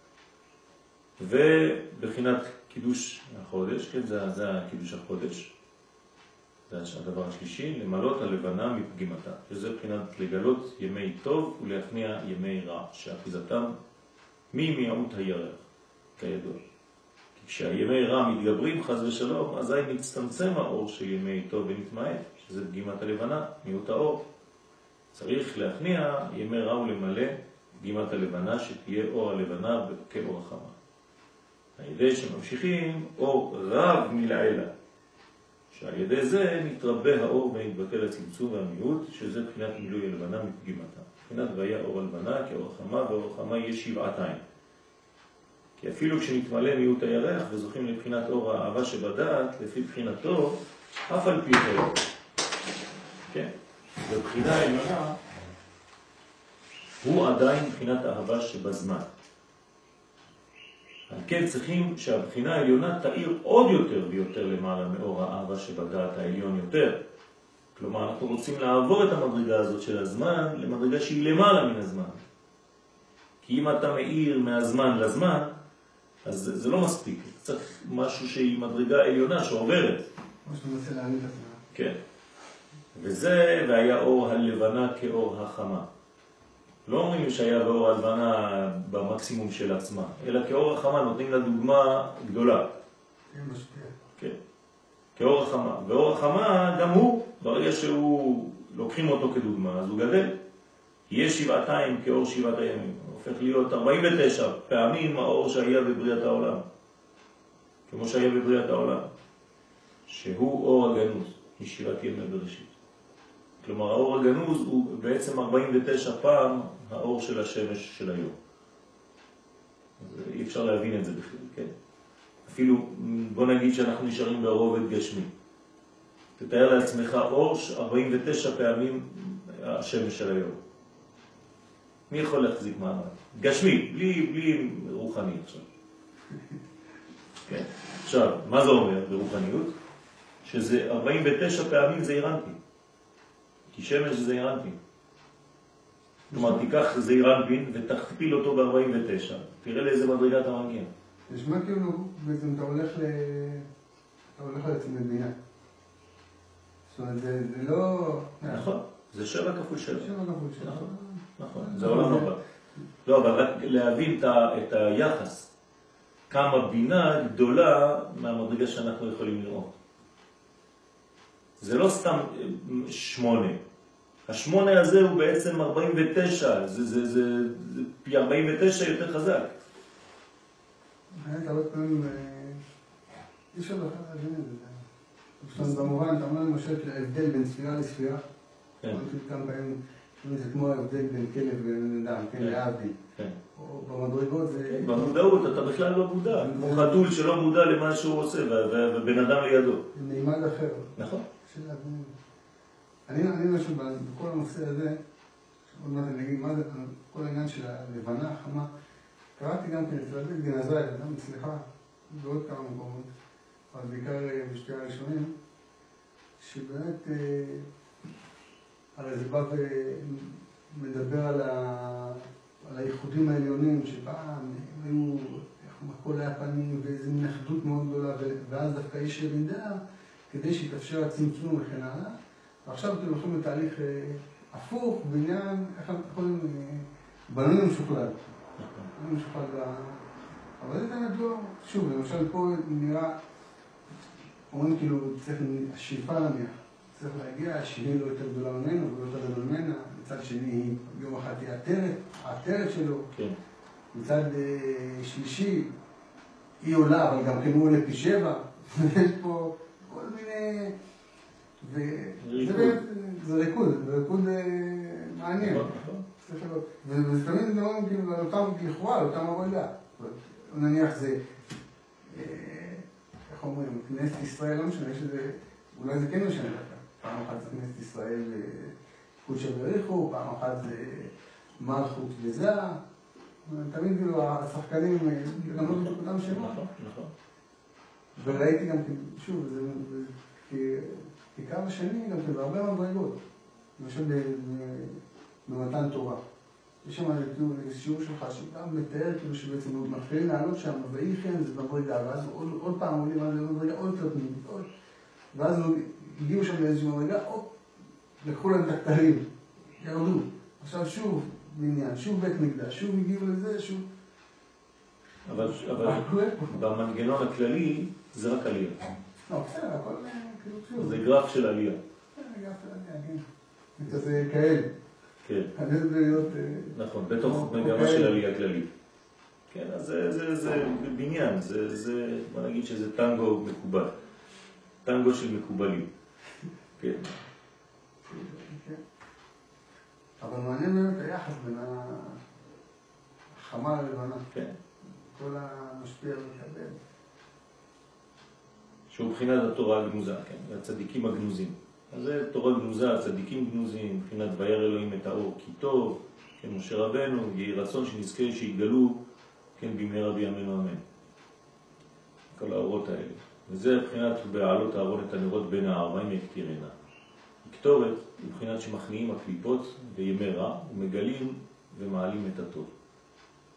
ובחינת קידוש החודש, כן, זה קידוש החודש, זה הדבר השלישי, למלות הלבנה מפגימתה, שזה בחינת לגלות ימי טוב ולהכניע ימי רע, שאחיזתם ממיעוט הירח, כידוע. כי כשהימי רע מתגברים חז ושלום, אזי מצטמצם האור של ימי טוב ונתמעט, שזה פגימת הלבנה, מיעוט האור. צריך להכניע ימי רע ולמלא פגימת הלבנה, שתהיה אור הלבנה כאור החמה. על ידי שממשיכים אור רב מלעילה, שעל ידי זה מתרבה האור ונתבטל הצמצום והמיעוט, שזה בחינת מילוי הלבנה מפגימתה. בחינת והיה אור הלבנה כאור החמה, ואור החמה יהיה שבעתיים. כי אפילו כשנתמלא מיעוט הירח וזוכים לבחינת אור האהבה שבדעת, לפי בחינתו, אף על פי חלק. כן? בבחינה העליונה, הוא עדיין בחינת אהבה שבזמן. על כן צריכים שהבחינה העליונה תאיר עוד יותר ויותר למעלה מאור האהבה שבדעת העליון יותר. כלומר, אנחנו רוצים לעבור את המדרגה הזאת של הזמן למדרגה שהיא למעלה מן הזמן. כי אם אתה מאיר מהזמן לזמן, אז זה לא מספיק. צריך משהו שהיא מדרגה עליונה שעוברת. כמו שאתה מנסה להעמיד את עצמך. כן. וזה, והיה אור הלבנה כאור החמה. לא אומרים שהיה באור הלבנה במקסימום של עצמה, אלא כאור החמה נותנים לה דוגמה גדולה. כן, משפיע. כן. כאור החמה. ואור החמה גם הוא, ברגע שהוא לוקחים אותו כדוגמה, אז הוא גדל. יש שבעתיים כאור שבעת הימים. הופך להיות 49 פעמים האור שהיה בבריאת העולם. כמו שהיה בבריאת העולם. שהוא אור הגנוז, משבעת ימי בראשית. כלומר, האור הגנוז הוא בעצם 49 פעם האור של השמש של היום. אז אי אפשר להבין את זה בכלל, כן? אפילו, בוא נגיד שאנחנו נשארים ברובד גשמי. תתאר לעצמך אור 49 פעמים השמש של היום. מי יכול להחזיק מעמד? גשמי, בלי רוחני עכשיו. כן? עכשיו, מה זה אומר ברוחניות? שזה 49 פעמים זה אירנטי. כי שמש זה אירנטי. כלומר, תיקח זה אירנטין ותכפיל אותו ב-49. תראה לאיזה מדרגה אתה מגיע. נשמע כאילו, בעצם אתה הולך לעצם מבינה. זאת אומרת, זה לא... נכון, זה 7 כפול 7. 7 כפול 7. נכון, זה עולם הבא. לא, אבל רק להבין את היחס. כמה בינה גדולה מהמדרגה שאנחנו יכולים לראות. זה לא סתם 8. ה8 הזה הוא בעצם 49, זה פי 49 יותר חזק. באמת, הרבה פעמים, אי אפשר בכלל להבין את זה. במובן, אתה אומר למשל ההבדל בין ספירה לספירה. כן. כמה פעמים, זה כמו ההבדל בין כלב ובן אדם, כן, להבדיל. כן. או במדרגות זה... במודעות, אתה בכלל לא מודע. כמו חתול שלא מודע למה שהוא עושה, ובן אדם לידו. נעימד אחר. נכון. אני משהו בכל הנושא הזה, עוד מעט אני אגיד מה זה, כל העניין של הלבנה, החמה, קראתי גם כן אצל דוד גנזי, אדם מצליחה, בעוד כמה מקומות, אבל בעיקר בשתי הראשונים, שבאמת, הרי זה בא ומדבר על הייחודים העליונים, שפעם היו, הכל היה פנים ואיזו מין אחדות מאוד גדולה, ואז דווקא יש ירידה, כדי שיתאפשר הצמצום וכן הלאה. ועכשיו אתם הולכים לתהליך הפוך, בעניין, איך אנחנו יכולים, בנוי משוכלל. בנוי משוכלל, אבל זה באמת לא, שוב, למשל פה נראה, אומרים כאילו, צריך השאיפה להניח, צריך להגיע, השני לא יותר גדולה ממנו ולא יותר גדולה ממנה, מצד שני, יום אחת היא העטרת שלו, מצד שלישי, היא עולה, אבל גם כן הוא עולה פי 7, יש פה כל מיני... זה ריקוד מעניין. וזה תמיד מדברים כאילו על אותם לכאורה, על אותם עבודה. נניח זה, איך אומרים, כנסת ישראל לא משנה, אולי זה כן משנה לך. פעם אחת זה כנסת ישראל קודשא בריחו, פעם אחת זה מלכות וזה. תמיד כאילו השחקנים גם לא בדיוק אותם שמות. נכון. וראיתי גם, שוב, כקו השני גם כן, בהרבה מדרגות. למשל במתן תורה. יש שם שיעור שלך שגם מתאר כאילו שבעצם הוא מתחילים לעלות שם, ואיכן זה מדרגה, ואז עוד פעם עולים על מדרגה עוד יותר פנימית, ואז הגיעו שם לאיזושהי מדרגה, לקחו להם את הכתרים, ירדו. עכשיו שוב בניין, שוב בית מקדש, שוב הגיעו לזה, שוב... אבל במנגנון הכללי זה רק עלייה. לא, בסדר, הכל כאילו שוב. זה גרף של עלייה. כן, גרף של עלייה, כן. זה כאלה. כן. להיות... נכון, בתוך מגמה של עלייה כללית. כן, אז זה בניין, בוא נגיד שזה טנגו מקובל. טנגו של מקובלים. כן. אבל מעניין באמת היחס בין החמה ללבנה. כן. כל המשפיע ומקבל. שהוא מבחינת התורה הגנוזה, כן, הצדיקים הגנוזים. אז זה תורה גנוזה, הצדיקים גנוזים, מבחינת וירא אלוהים את האור כי טוב, כן, משה רבנו, יהי רצון שנזכה שיגלו, כן, במהרה בימינו אמן. כל האורות האלה. וזה מבחינת בעלות הארון את הנרות בין הערביים יקטירנה. הקטורת, מבחינת שמכניעים הקליפות בימי רע, ומגלים ומעלים את הטוב.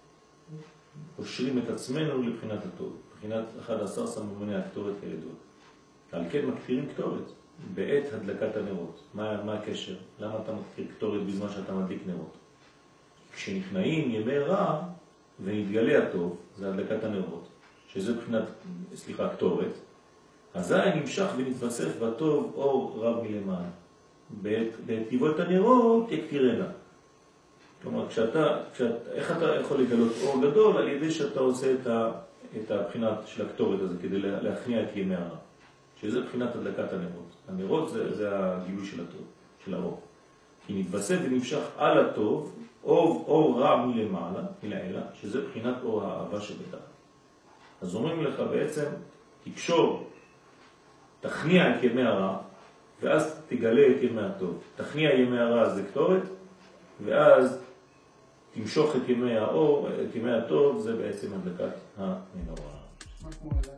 קושרים את עצמנו לבחינת הטוב. מבחינת 11 סממני הקטורת כידוע. על כן מקטירים קטורת בעת הדלקת הנרות. מה הקשר? למה אתה מקטיר קטורת בזמן שאתה מדליק נרות? כשנכנעים ימי רע ונתגלה הטוב, זה הדלקת הנרות, שזה בחינת, קטורת, אזי נמשך ונתווסף בטוב אור רב מלמעלה. בטבעות הנרות יקטירנה. כלומר, איך אתה יכול לגלות אור גדול? על ידי שאתה עושה את הבחינת של הקטורת הזה, כדי להכניע את ימי הרע. שזה בחינת הדלקת הנרות. הנרות זה הגילוי של הטוב, של האור. כי נתווסף ונמשך על הטוב, אור רע מלמעלה, מלעילה, שזה בחינת אור האהבה שבדעת. אז אומרים לך בעצם, תקשור, תכניע את ימי הרע, ואז תגלה את ימי הטוב. תכניע ימי הרע זה קטורת, ואז תמשוך את ימי האור, את ימי הטוב, זה בעצם הדלקת המנורה.